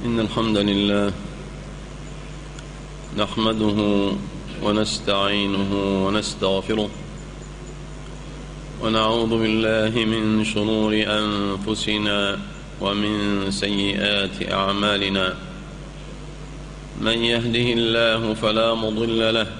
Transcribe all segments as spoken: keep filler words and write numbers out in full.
إن الحمد لله نحمده ونستعينه ونستغفره ونعوذ بالله من شرور أنفسنا ومن سيئات أعمالنا. من يهده الله فلا مضل له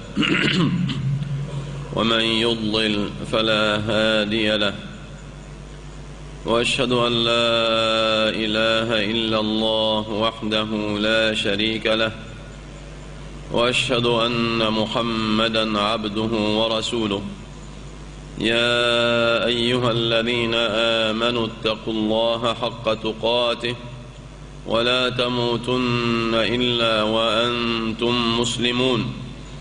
ومن يضلل فلا هادي له، وأشهد أن لا إله إلا الله وحده لا شريك له، وأشهد أن محمدًا عبده ورسوله. يا أيها الذين آمنوا اتقوا الله حق تقاته ولا تموتن إلا وأنتم مسلمون.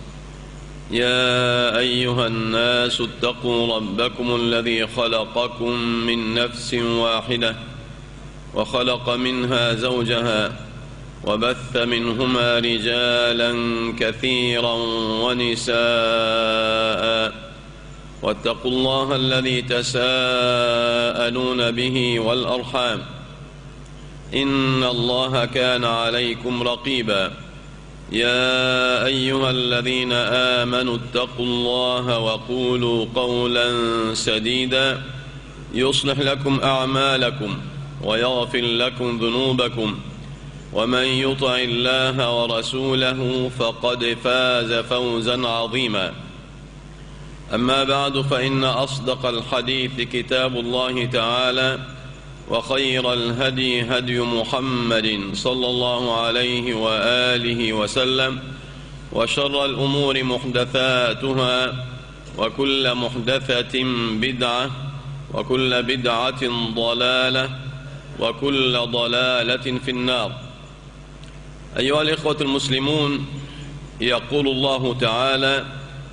يا أيها الناس اتقوا ربكم الذي خلقكم من نفس واحدة وخلق منها زوجها وبث منهما رجالا كثيرا ونساء، واتقوا الله الذي تساءلون به والأرحام، إن الله كان عليكم رقيبا. يا أيها الذين آمنوا اتقوا الله وقولوا قولا سديدا يصلح لكم أعمالكم ويغفر لكم ذنوبكم، ومن يطع الله ورسوله فقد فاز فوزا عظيما. أما بعد، فإن أصدق الحديث كتاب الله تعالى، وخير الهدي هدي محمد صلى الله عليه وآله وسلم، وشر الأمور محدثاتها، وكل محدثة بدعة، وكل بدعة ضلالة، وكل ضلالة في النار. أيها الإخوة المسلمون، يقول الله تعالى: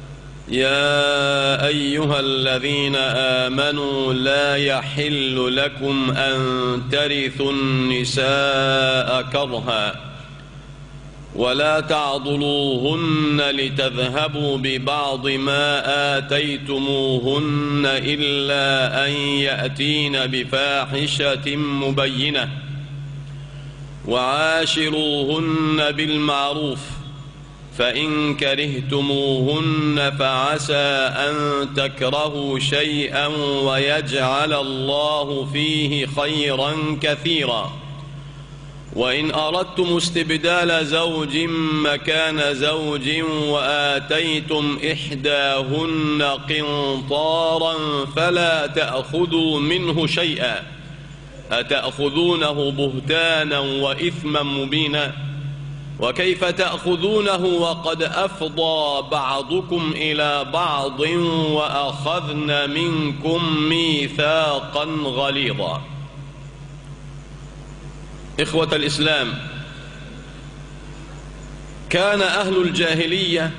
يا أيها الذين آمنوا لا يحل لكم أن ترثوا النساء كرها ولا تعضلوهن لتذهبوا ببعض ما آتيتموهن إلا أن يأتين بفاحشة مبينة، وعاشروهن بالمعروف، فإن كرهتموهن فعسى أن تكرهوا شيئا ويجعل الله فيه خيرا كثيرا. وإن أردتم استبدال زوج مكان زوج وآتيتم إحداهن قنطارا فلا تأخذوا منه شيئا، أتأخذونه بهتانا وإثما مبينا؟ وكيف تأخذونه وقد أفضى بعضكم إلى بعض وأخذن منكم ميثاقا غليظا. إخوة الإسلام، كان أهل الجاهلية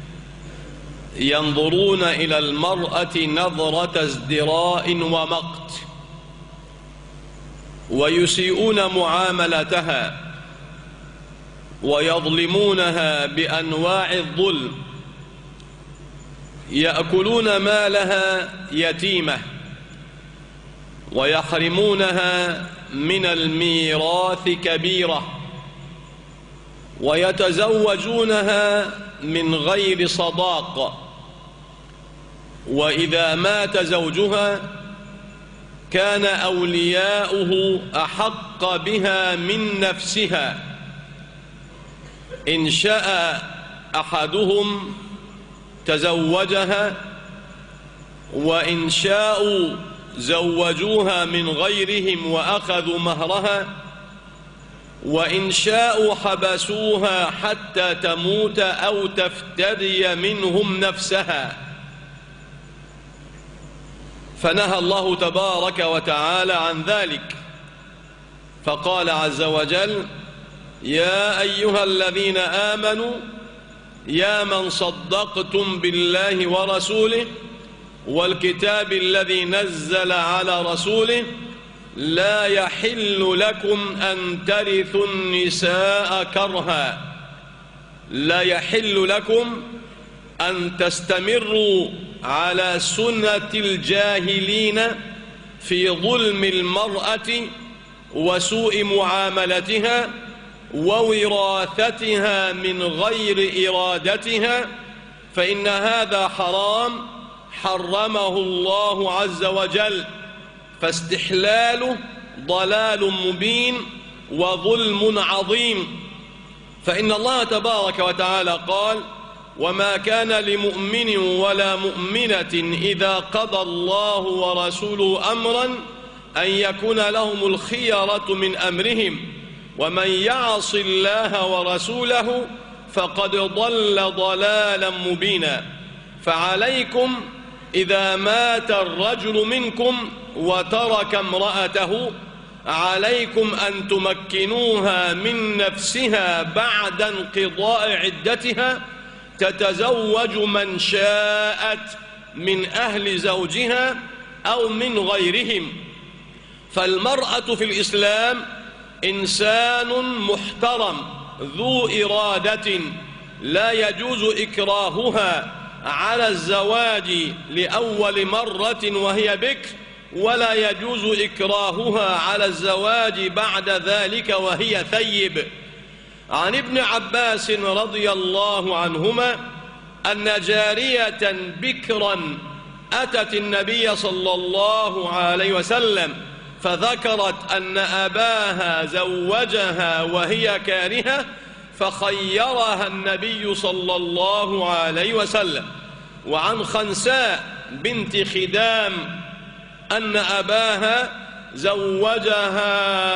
ينظرون إلى المرأة نظرة ازدراء ومقت، ويسيئون معاملتها ويظلمونها بأنواع الظلم، يأكلون مالها يتيمة، ويحرمونها من الميراث كبيرة، ويتزوجونها من غير صداق، وإذا مات زوجها كان أولياؤه أحق بها من نفسها. إن شاء أحدهم تزوجها، وإن شاءوا زوجوها من غيرهم وأخذوا مهرها، وإن شاءوا حبسوها حتى تموت أو تفتدي منهم نفسها. فنهى الله تبارك وتعالى عن ذلك، فقال عز وجل: يا أيها الذين آمنوا يا من صدقتم بالله ورسوله والكتاب الذي نزل على رسوله لا يحل لكم أن ترثوا النساء كرها. لا يحل لكم أن تستمروا على سنة الجاهلين في ظلم المرأة وسوء معاملتها ووراثتها من غير إرادتها فإن هذا حرام حرمه الله عز وجل، فاستحلاله ضلال مبين وظلم عظيم. فإن الله تبارك وتعالى قال: وما كان لمؤمن ولا مؤمنة إذا قضى الله ورسوله أمرا أن يكون لهم الخيرة من أمرهم ومن يعص الله ورسوله فقد ضل ضلالا مبينا. فعليكم إذا مات الرجل منكم وترك امرأته عليكم أن تمكنوها من نفسها بعد انقضاء عدتها تتزوج من شاءت من أهل زوجها أو من غيرهم. فالمرأة في الإسلام إنسان محترم ذو إرادة، لا يجوز إكراهها على الزواج لأول مرة وهي بكر، ولا يجوز إكراهها على الزواج بعد ذلك وهي ثيب. عن ابن عباس رضي الله عنهما أن جارية بكرا أتت النبي صلى الله عليه وسلم فذكرت أن أباها زوجها وهي كارهة، فخيرها النبي صلى الله عليه وسلم. وعن خنساء بنت خدام أن أباها زوجها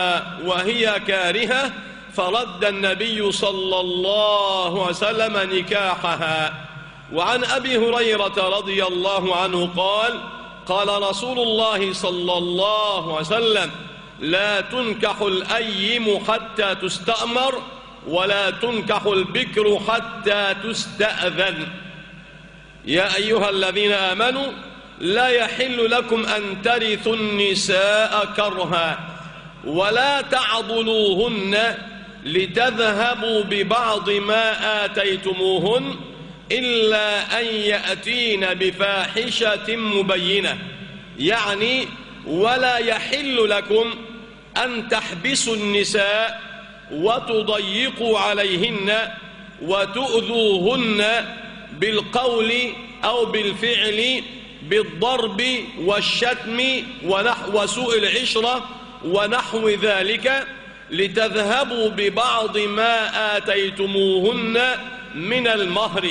وهي كارهة فرد النبي صلى الله عليه وسلم نكاحها. وعن أبي هريرة رضي الله عنه قال: قال رسول الله صلى الله عليه وسلم: لا تنكح الأيم حتى تستأمر ولا تنكح البكر حتى تستأذن. يا أيها الذين آمنوا لا يحل لكم أن ترثوا النساء كرها ولا تعضلوهن لتذهبوا ببعض ما آتيتموهن إلا أن يأتين بفاحشة مبينة. يعني ولا يحل لكم أن تحبسوا النساء وتضيقوا عليهن وتؤذوهن بالقول أو بالفعل بالضرب والشتم ونحو سوء العشرة ونحو ذلك لتذهبوا ببعض ما آتيتموهن من المهر.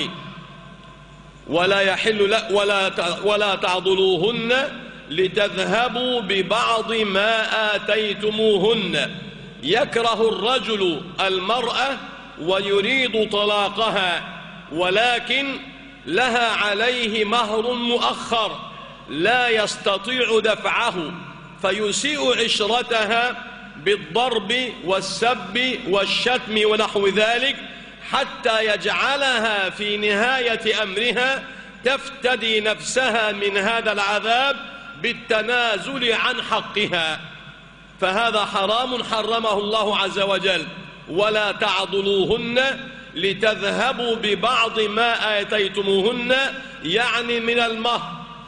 ولا يحل لا ولا ولا تعضلوهن لتذهبوا ببعض ما آتيتموهن. يكره الرجل المرأة ويريد طلاقها، ولكن لها عليه مهر مؤخر لا يستطيع دفعه، فيسيء عشرتها بالضرب والسب والشتم ونحو ذلك حتى يجعلها في نهاية أمرها تفتدي نفسها من هذا العذاب بالتنازل عن حقها. فهذا حرام حرمه الله عز وجل. ولا تعضلوهن لتذهبوا ببعض ما آتيتموهن يعني من المهر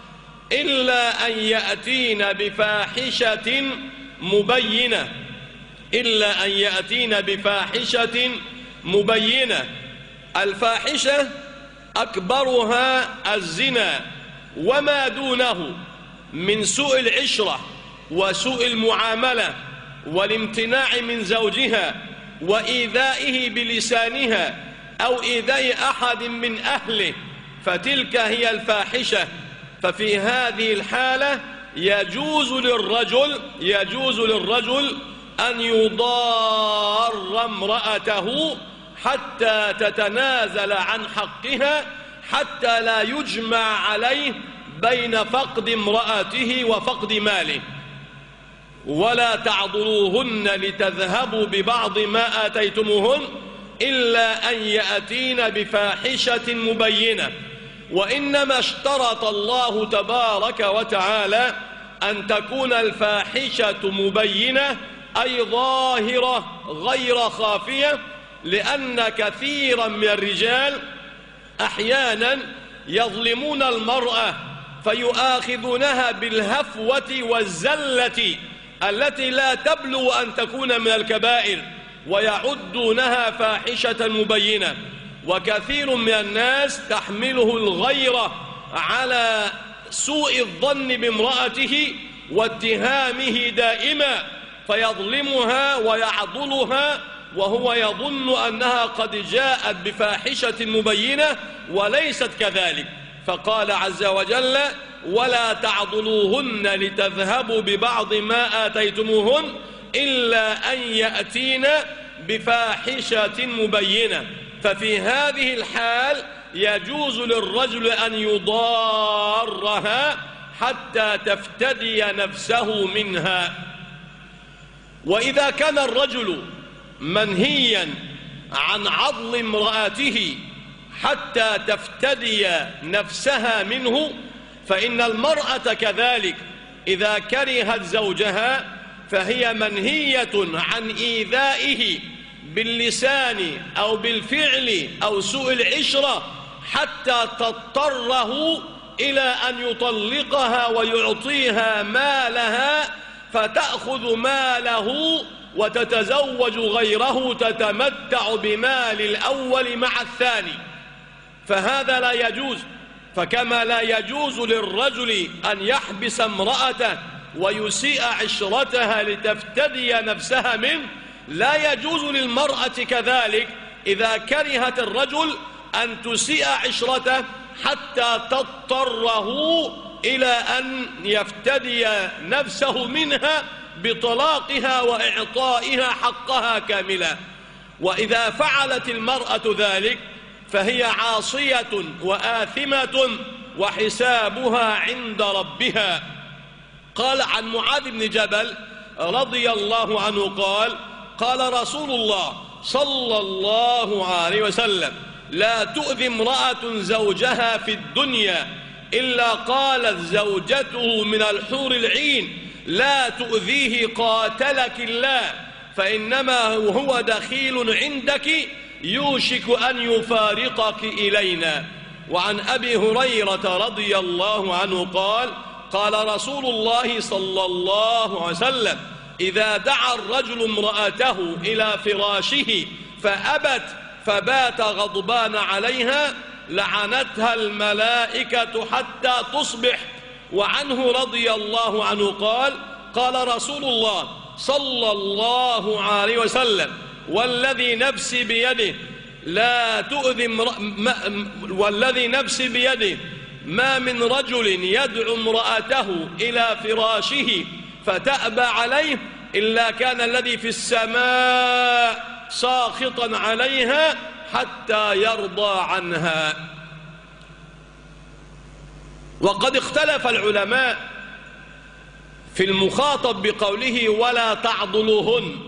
إلا أن يأتين بفاحشة مبينة إلا أن يأتين بفاحشة مبينة. الفاحشة أكبرها الزنا وما دونه من سوء العشرة وسوء المعاملة والامتناع من زوجها وإيذائه بلسانها أو إيذاء أحد من أهله، فتلك هي الفاحشة. ففي هذه الحالة يجوز للرجل يجوز للرجل أن يضار امرأته حتى تتنازل عن حقها حتى لا يجمع عليه بين فقد امرأته وفقد ماله. ولا تعضلوهن لتذهبوا ببعض ما آتيتموهن إلا أن يأتين بفاحشة مبينة. وإنما اشترط الله تبارك وتعالى أن تكون الفاحشة مبينة أي ظاهرة غير خافية، لأن كثيرا من الرجال أحيانا يظلمون المرأة فيؤاخذونها بالهفوة والزلة التي لا تبلغ أن تكون من الكبائر، ويعدونها فاحشة مبينة. وكثير من الناس تحمله الغيرة على سوء الظن بامرأته واتهامه دائما، فيظلمها ويعضلها وهو يظن أنها قد جاءت بفاحشة مبينة وليست كذلك. فقال عز وجل: ولا تعضلوهن لتذهبوا ببعض ما آتيتموهن إلا أن يأتين بفاحشة مبينة. ففي هذه الحال يجوز للرجل أن يضارها حتى تفتدي نفسه منها. وإذا كان الرجل منهيا عن عضل امرأته حتى تفتدي نفسها منه، فإن المرأة كذلك إذا كرهت زوجها فهي منهية عن إيذائه باللسان أو بالفعل أو سوء العشرة حتى تضطره إلى أن يطلقها ويعطيها مالها، فتأخذ ماله وتتزوج غيره تتمتع بمال الأول مع الثاني، فهذا لا يجوز. فكما لا يجوز للرجل أن يحبس امرأته ويسيء عشرتها لتفتدي نفسها منه، لا يجوز للمرأة كذلك إذا كرهت الرجل أن تسيء عشرته حتى تضطره إلى أن يفتدي نفسه منها بطلاقها وإعطائها حقها كاملا. وإذا فعلت المرأة ذلك فهي عاصية وآثمة وحسابها عند ربها. قال عن معاذ بن جبل رضي الله عنه قال: قال رسول الله صلى الله عليه وسلم: لا تؤذي امرأة زوجها في الدنيا إلا قالت زوجته من الحور العين: لا تؤذيه قاتلك الله، فإنما هو دخيل عندك يوشك أن يفارقك إلينا. وعن أبي هريرة رضي الله عنه قال: قال رسول الله صلى الله عليه وسلم: إذا دعا الرجل امرأته إلى فراشه فأبت فبات غضبان عليها لعنتها الملائكة حتى تصبح. وعنه رضي الله عنه قال: قال رسول الله صلى الله عليه وسلم: والذي نفسي بيده لا تؤذي ما والذي نفسي بيده ما من رجل يدعو امرأته إلى فراشه فتأبى عليه إلا كان الذي في السماء ساخطا عليها حتى يرضى عنها. وقد اختلف العلماء في المخاطب بقوله ولا تعضلوهن،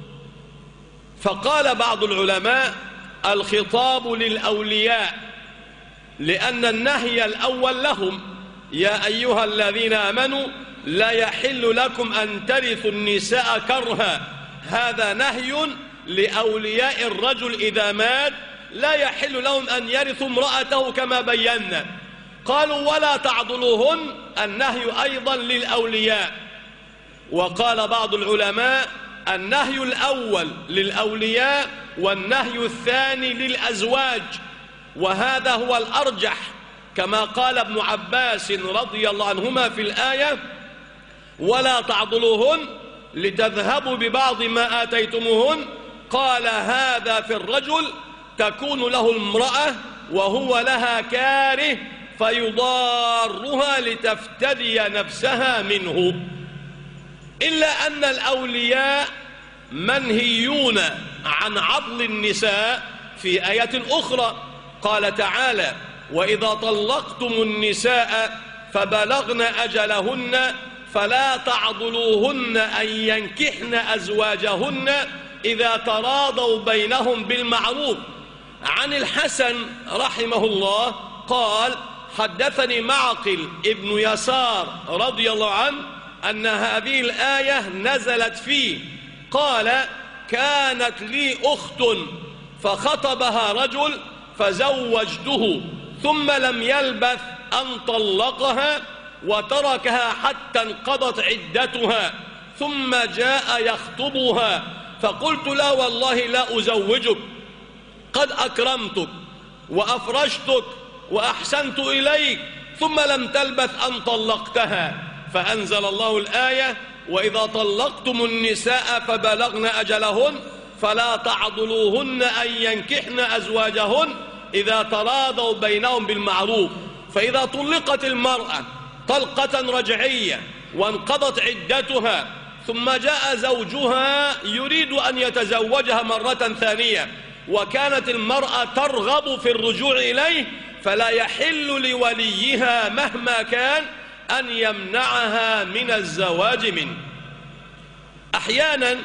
فقال بعض العلماء: الخطاب للأولياء، لأن النهي الأول لهم: يا أيها الذين آمنوا لا يحل لكم أن ترثوا النساء كرها. هذا نهي لأولياء الرجل إذا مات، لا يحل لهم أن يرثوا امرأته كما بينا. قالوا ولا تعضلوهن، النهي أيضا للأولياء. وقال بعض العلماء: النهي الأول للأولياء والنهي الثاني للأزواج، وهذا هو الأرجح، كما قال ابن عباس رضي الله عنهما في الآية: ولا تعضلوهن لتذهبوا ببعض ما آتيتموهن. قال هذا في الرجل تكون له المرأة وهو لها كاره فيضارها لتفتدي نفسها منه. إلا أن الأولياء منهيون عن عضل النساء في آية أخرى. قال تعالى: وإذا طلقتم النساء فبلغن أجلهن فلا تعضلوهن أن ينكحن أزواجهن إذا تراضوا بينهم بالمعروف. عن الحسن رحمه الله قال: حدثني معقل ابن يسار رضي الله عنه أن هذه الآية نزلت فيه. قال: كانت لي أخت فخطبها رجل فزوجته، ثم لم يلبث أن طلقها وتركها حتى انقضت عدتها، ثم جاء يخطبها فقلت لا والله لا أزوجك، قد أكرمتك وأفرشتك وأحسنت إليك، ثم لم تلبث أن طلقتها. فأنزل الله الآية: وإذا طلقتم النساء فبلغن أجلهن فلا تعضلوهن أن ينكحن أزواجهن إذا تراضوا بينهم بالمعروف. فإذا طلقت المرأة طلقة رجعية وانقضت عدتها ثم جاء زوجها يريد أن يتزوجها مرة ثانية وكانت المرأة ترغب في الرجوع إليه، فلا يحل لوليها مهما كان أن يمنعها من الزواج منه. أحيانا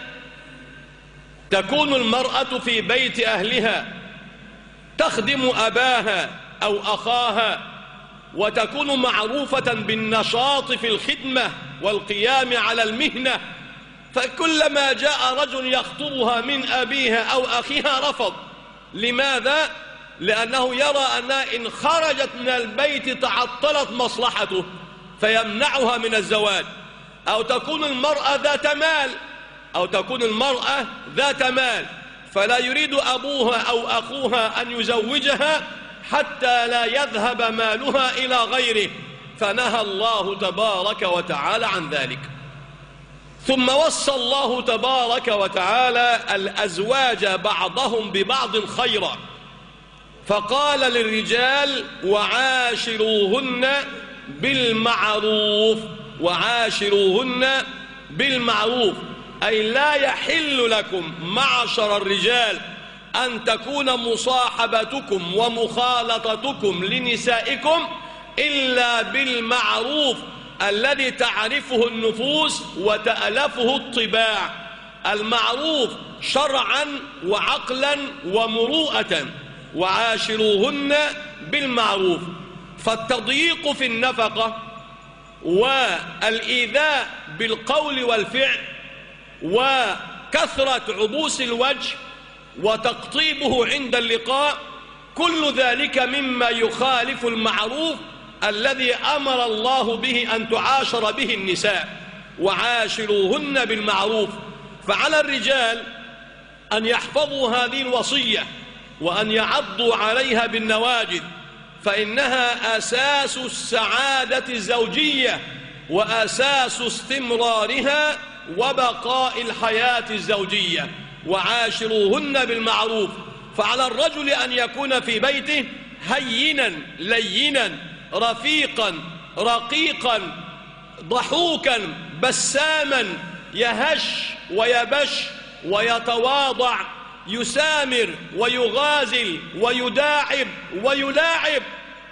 تكون المرأة في بيت أهلها تخدم أباها أو أخاها، وتكون معروفة بالنشاط في الخدمة والقيام على المهنة، فكلما جاء رجل يخطبها من أبيها أو أخيها رفض. لماذا؟ لأنه يرى أنها إن خرجت من البيت تعطلت مصلحته فيمنعها من الزواج. أو تكون المرأة ذات مال أو تكون المرأة ذات مال فلا يريد أبوها أو أخوها أن يزوجها حتى لا يذهب مالها إلى غيره، فنهى الله تبارك وتعالى عن ذلك. ثم وصى الله تبارك وتعالى الأزواج بعضهم ببعض خيرا، فقال للرجال: وعاشروهن بالمعروف. وعاشروهن بالمعروف أي لا يحل لكم معشر الرجال أن تكون مصاحبتكم ومخالطتكم لنسائكم إلا بالمعروف الذي تعرفه النفوس وتألفه الطباع. المعروف شرعا وعقلا ومروءة. وعاشروهن بالمعروف. فالتضييق في النفقة والإيذاء بالقول والفعل وكثرة عبوس الوجه وتقطيبه عند اللقاء، كل ذلك مما يخالف المعروف الذي أمر الله به أن تعاشر به النساء. وعاشروهن بالمعروف. فعلى الرجال أن يحفظوا هذه الوصية وأن يعضوا عليها بالنواجذ، فإنها أساس السعادة الزوجية وأساس استمرارها وبقاء الحياة الزوجية. وعاشروهن بالمعروف. فعلى الرجل أن يكون في بيته هينا لينا رفيقا رقيقا ضحوكا بساما، يهش ويبش ويتواضع، يسامر ويغازل ويداعب ويلاعب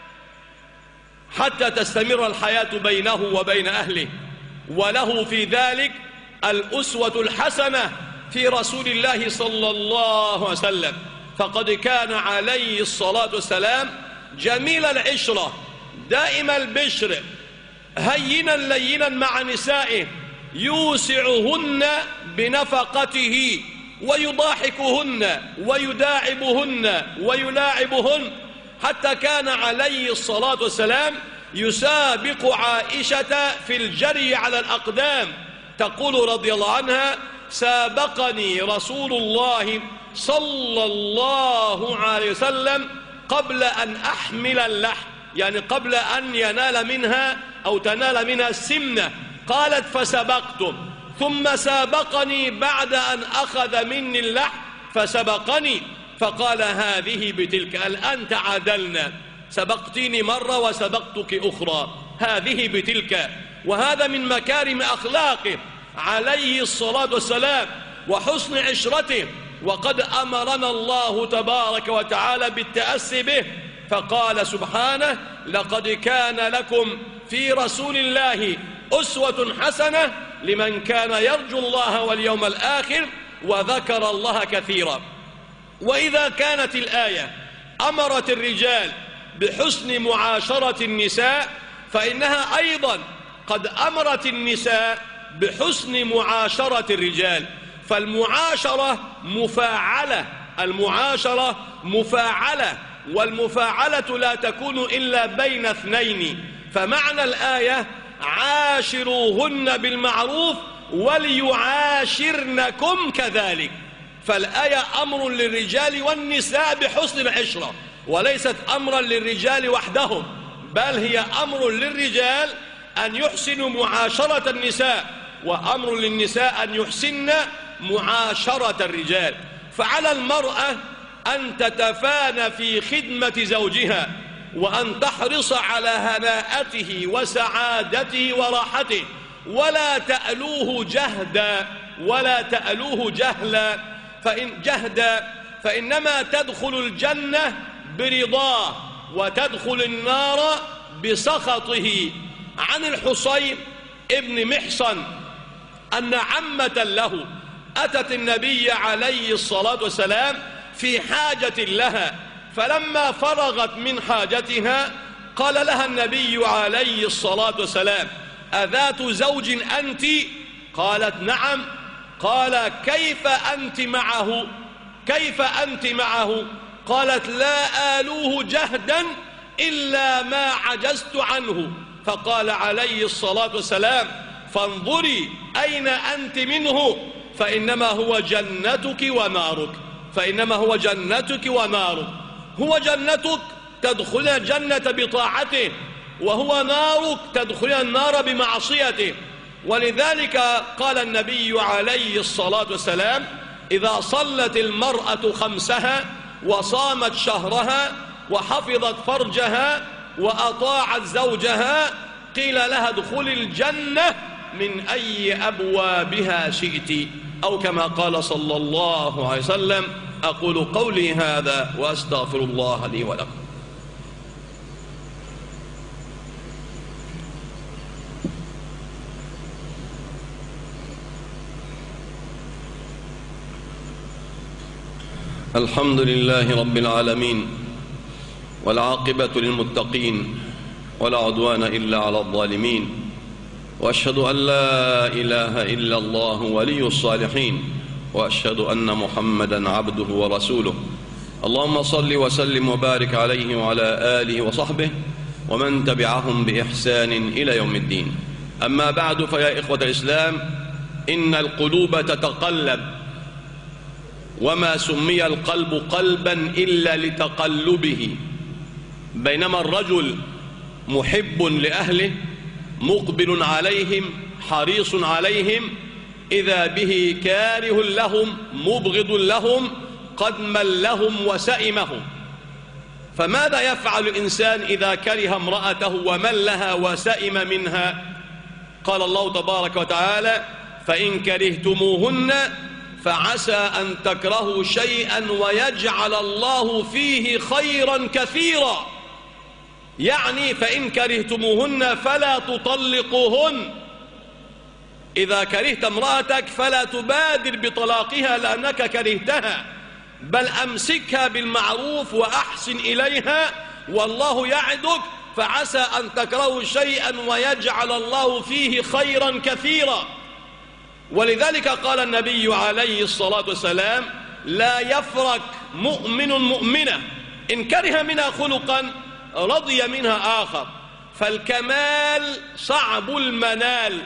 حتى تستمر الحياة بينه وبين أهله. وله في ذلك الأسوة الحسنة في رسول الله صلى الله عليه وسلم، فقد كان عليه الصلاة والسلام جميل العشرة دائم البشر هينا لينا مع نسائه، يوسعهن بنفقته ويضاحكهن ويداعبهن ويلاعبهن، حتى كان عليه الصلاة والسلام يسابق عائشة في الجري على الأقدام. تقول رضي الله عنها: سابقني رسول الله صلى الله عليه وسلم قبل أن أحمل اللحم، يعني قبل أن ينال منها أو تنال منها السمنة. قالت: فسبقته، ثم سابقني بعد أن أخذ مني اللحم فسبقني، فقال: هذه بتلك، الآن تعادلنا، سبقتيني مرة وسبقتك أخرى، هذه بتلك. وهذا من مكارم أخلاقه عليه الصلاة والسلام وحسن عشرته. وقد أمرنا الله تبارك وتعالى بالتأسي به، فقال سبحانه: لقد كان لكم في رسول الله أسوة حسنة لمن كان يرجو الله واليوم الآخر وذكر الله كثيرا. وإذا كانت الآية أمرت الرجال بحسن معاشرة النساء، فإنها أيضا قد أمرت النساء بحسن معاشرة الرجال. فالمعاشرة مفاعلة، المعاشرة مفاعلة، والمفاعلة لا تكون إلا بين اثنين. فمعنى الآية: عاشروهن بالمعروف وليعاشرنكم كذلك. فالآية أمر للرجال والنساء بحسن العشرة، وليست أمرا للرجال وحدهم، بل هي أمر للرجال أن يحسنوا معاشرة النساء، وأمر للنساء أن يحسن معاشرة الرجال. فعلى المرأة أن تتفانى في خدمة زوجها، وأن تحرص على هناءته وسعادته وراحته، ولا تألوه جهدا ولا تألوه جهلا فإن جهدا فإنما تدخل الجنة برضاه وتدخل النار بسخطه. عن الحصين ابن محصن أن عمة له أتت النبي عليه الصلاة والسلام في حاجة لها، فلما فرغت من حاجتها قال لها النبي عليه الصلاة والسلام: أذات زوج أنت؟ قالت: نعم. قال: كيف أنت معه؟ كيف أنت معه؟ قالت: لا آلوه جهدا إلا ما عجزت عنه. فقال عليه الصلاة والسلام: فانظري أين أنت منه، فإنما هو جنتك ونارك، فإنما هو جنتك ونارك. هو جنتك تدخل الجنة بطاعته، وهو نارك تدخل النار بمعصيته. ولذلك قال النبي عليه الصلاة والسلام: إذا صلت المرأة خمسها وصامت شهرها وحفظت فرجها وأطاعت زوجها قيل لها ادخلي الجنة من أي أبوابها شئت، أو كما قال صلى الله عليه وسلم. أقول قولي هذا وأستغفر الله لي ولكم. الحمد لله رب العالمين، والعاقبة للمتقين، ولا عدوان إلا على الظالمين، وأشهد أن لا إله إلا الله ولي الصالحين، وأشهد أن محمدا عبده ورسوله. اللهم صل وسلم وبارك عليه وعلى آله وصحبه ومن تبعهم بإحسان إلى يوم الدين. أما بعد، فيا إخوة الإسلام، إن القلوب تتقلب، وما سمي القلب قلبا إلا لتقلبه. بينما الرجل محب لأهله مقبل عليهم حريص عليهم، إذا به كاره لهم مبغض لهم قد ملهم وسئمهم. فماذا يفعل الإنسان إذا كره امرأته وملها وسئم منها؟ قال الله تبارك وتعالى: فإن كرهتموهن فعسى أن تكرهوا شيئا ويجعل الله فيه خيرا كثيرا. يعني فإن كرهتموهن فلا تطلقوهن. إذا كرهت امرأتك فلا تبادر بطلاقها لأنك كرهتها، بل أمسكها بالمعروف وأحسن إليها، والله يعدك فعسى أن تكرهوا شيئا ويجعل الله فيه خيرا كثيرا. ولذلك قال النبي عليه الصلاة والسلام: لا يفرق مؤمن مؤمنة إن كره منها خلقا رضي منها آخر. فالكمال صعب المنال،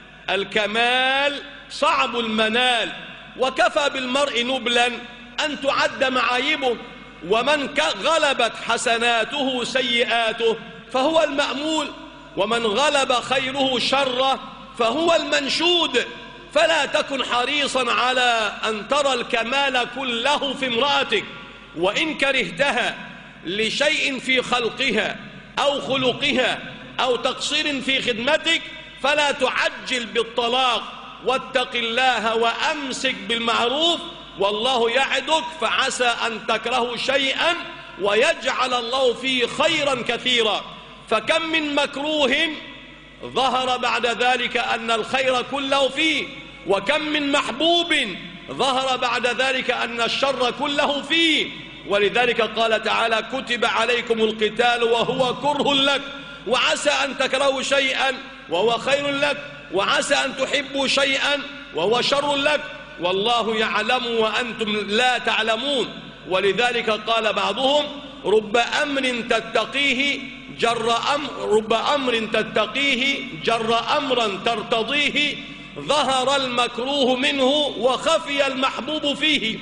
الكمال صعب المنال، وكفى بالمرء نبلا أن تعد معايبه، ومن غلبت حسناته سيئاته فهو المأمول، ومن غلب خيره شره فهو المنشود. فلا تكن حريصا على أن ترى الكمال كله في امرأتك، وإن كرهتها لشيء في خلقها أو خلقها أو تقصير في خدمتك فلا تعجل بالطلاق، واتق الله وأمسك بالمعروف، والله يعدك فعسى أن تكرهوا شيئا ويجعل الله فيه خيرا كثيرا. فكم من مكروه ظهر بعد ذلك أن الخير كله فيه، وكم من محبوب ظهر بعد ذلك أن الشر كله فيه. ولذلك قال تعالى: كتب عليكم القتال وهو كره لك، وعسى أن تكرهوا شيئا وهو خير لك، وعسى أن تحبوا شيئا وهو شر لك، والله يعلم وأنتم لا تعلمون. ولذلك قال بعضهم: رب أمر تتقيه جر أمر رب أمر تتقيه جر أمرا ترتضيه، ظهر المكروه منه وخفي المحبوب فيه.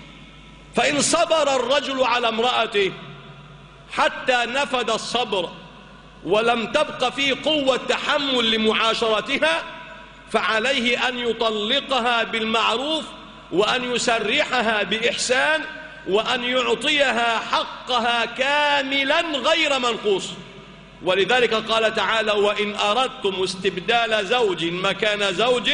فإن صبر الرجل على امرأته حتى نفد الصبر ولم تبق فيه قوة تحمل لمعاشرتها، فعليه أن يطلقها بالمعروف، وأن يسرحها بإحسان، وأن يعطيها حقها كاملا غير منقوص. ولذلك قال تعالى: وإن أردتم استبدال زوج مكان زوج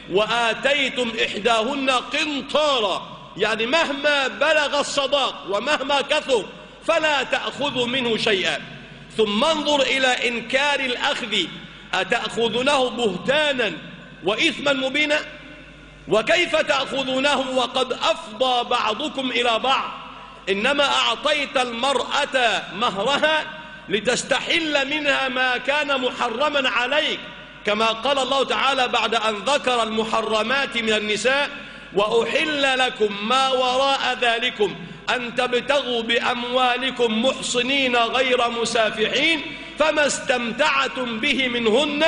وآتيتم إحداهن قنطارا، يعني مهما بلغ الصداق ومهما كثر فلا تأخذوا منه شيئا. ثم انظر إلى إنكار الأخذ: أتأخذونه بهتانا وإثما مبينا؟ وكيف تأخذونه وقد أفضى بعضكم إلى بعض؟ إنما أعطيت المرأة مهرها لتستحل منها ما كان محرما عليك، كما قال الله تعالى بعد أن ذكر المحرمات من النساء: وأحل لكم ما وراء ذلكم أن تبتغوا بأموالكم محصنين غير مسافحين، فما استمتعتم به منهن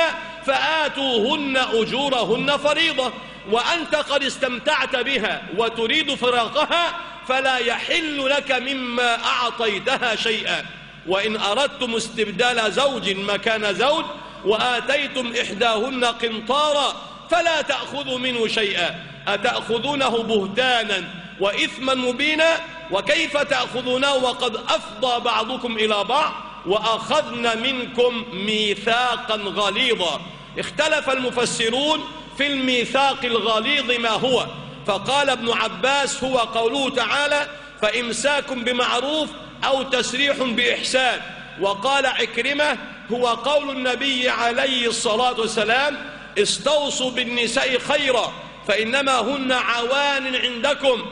فآتوهن أجورهن فريضة. وأنت قد استمتعت بها وتريد فراقها فلا يحل لك مما أعطيتها شيئا. وإن أردتم استبدال زوج مكان زوج وآتيتم إحداهن قنطارا فلا تأخذوا منه شيئا، أتأخذونه بهتانا وإثما مبينا؟ وكيف تأخذونه وقد أفضى بعضكم إلى بعض وأخذن منكم ميثاقا غليظا. اختلف المفسرون في الميثاق الغليظ ما هو، فقال ابن عباس: هو قوله تعالى: فإمساك بمعروف أو تسريح بإحسان. وقال عكرمة: هو قول النبي عليه الصلاة والسلام: استوصوا بالنساء خيرا فإنما هن عوان عندكم،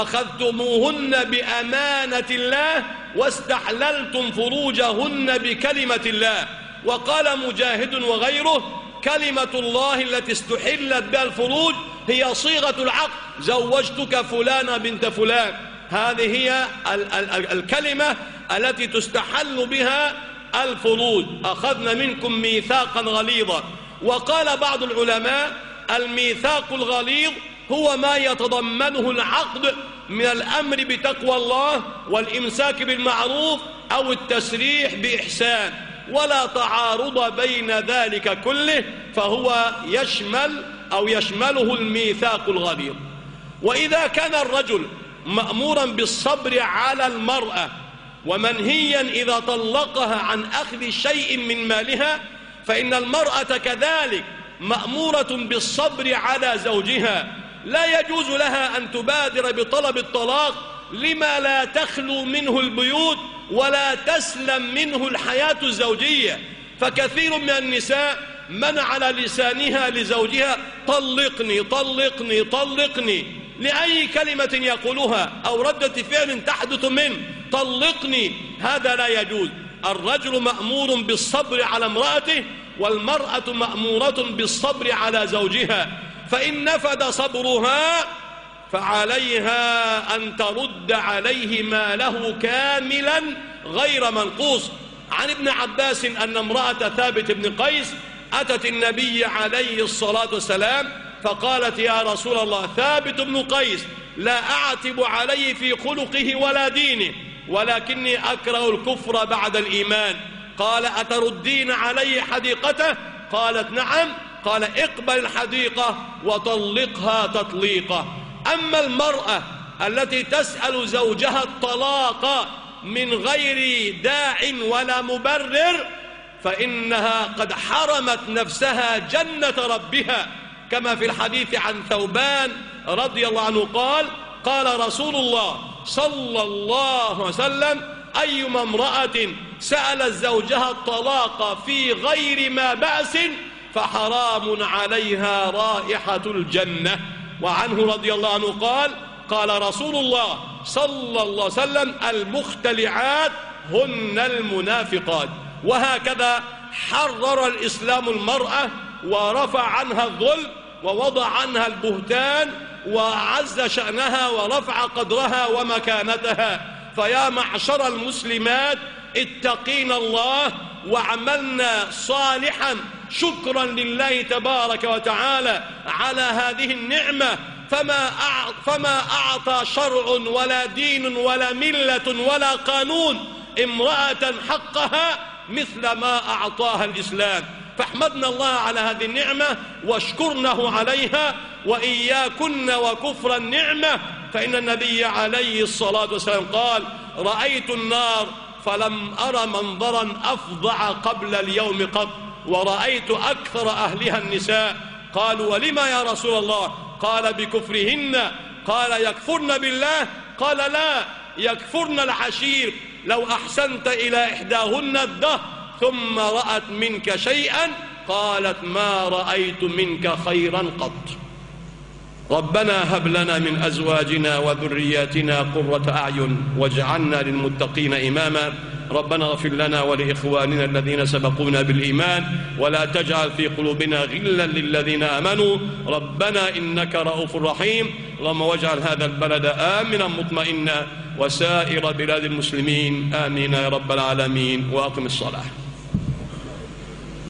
أخذتموهن بأمانة الله واستحللتم فروجهن بكلمة الله. وقال مجاهد وغيره: كلمة الله التي استحلت بها الفروج هي صيغة العقد: زوجتك فلانة بنت فلان. هذه هي ال ال ال الكلمة التي تستحل بها الفروج. أخذنا منكم ميثاقا غليظا. وقال بعض العلماء: الميثاق الغليظ هو ما يتضمنه العقد من الأمر بتقوى الله والإمساك بالمعروف أو التسريح بإحسان، ولا تعارض بين ذلك كله، فهو يشمل أو يشمله الميثاق الغليظ. وإذا كان الرجل مأمورا بالصبر على المرأة ومنهيا إذا طلقها عن أخذ شيء من مالها، فإن المرأة كذلك مأمورة بالصبر على زوجها. لا يجوز لها أن تبادر بطلب الطلاق لما لا تخلو منه البيوت ولا تسلم منه الحياة الزوجية. فكثير من النساء من على لسانها لزوجها: طلقني طلقني طلقني، لأي كلمة يقولها أو ردة فعل تحدث منه: طلقني. هذا لا يجوز. الرجل مأمور بالصبر على امرأته، والمرأة مأمورة بالصبر على زوجها. فإن نفد صبرها فعليها أن ترد عليه ماله كاملا غير منقوص. عن ابن عباس أن امرأة ثابت بن قيس أتت النبي عليه الصلاة والسلام فقالت: يا رسول الله، ثابت بن قيس لا أعتب عليه في خلقه ولا دينه، ولكني أكره الكفر بعد الإيمان. قال: أتردين علي حديقته؟ قالت: نعم. قال: اقبل الحديقة وطلقها تطليقة. أما المرأة التي تسأل زوجها الطلاق من غير داع ولا مبرر فإنها قد حرمت نفسها جنة ربها، كما في الحديث عن ثوبان رضي الله عنه قال: قال رسول الله صلى الله عليه وسلم: أيما امرأة سألت زوجها الطلاق في غير ما بأس فحرام عليها رائحة الجنة. وعنه رضي الله عنه قال: قال رسول الله صلى الله عليه وسلم: المختلعات هن المنافقات. وهكذا حرر الإسلام المرأة ورفع عنها الظلم ووضع عنها البهتان وعز شأنها ورفع قدرها ومكانتها. فيا معشر المسلمات، اتقينا الله وعملنا صالحا شكرا لله تبارك وتعالى على هذه النعمة، فما فما أعطى شرع ولا دين ولا ملة ولا قانون امرأة حقها مثل ما أعطاها الإسلام. فاحمدنا الله على هذه النعمة واشكرنه عليها، وإياكن وكفر النعمة، فإن النبي عليه الصلاة والسلام قال: رأيت النار فلم أر منظرا أفظع قبل اليوم قط، ورأيت أكثر أهلها النساء. قالوا: ولما يا رسول الله؟ قال: بكفرهن. قال: يكفرن بالله؟ قال: لا، يكفرن العشير. لو أحسنت إلى إحداهن الدهر ثم رأت منك شيئا قالت: ما رأيت منك خيرا قط. ربنا هب لنا من أزواجنا وذرياتنا قرة أعين واجعلنا للمتقين إماما. ربنا اغفر لنا ولإخواننا الذين سبقونا بالإيمان، ولا تجعل في قلوبنا غلا للذين آمنوا ربنا إنك رؤوف رحيم. اللهم واجعل هذا البلد آمنا مطمئنا وسائر بلاد المسلمين، آمين يا رب العالمين. وأقم الصلاة.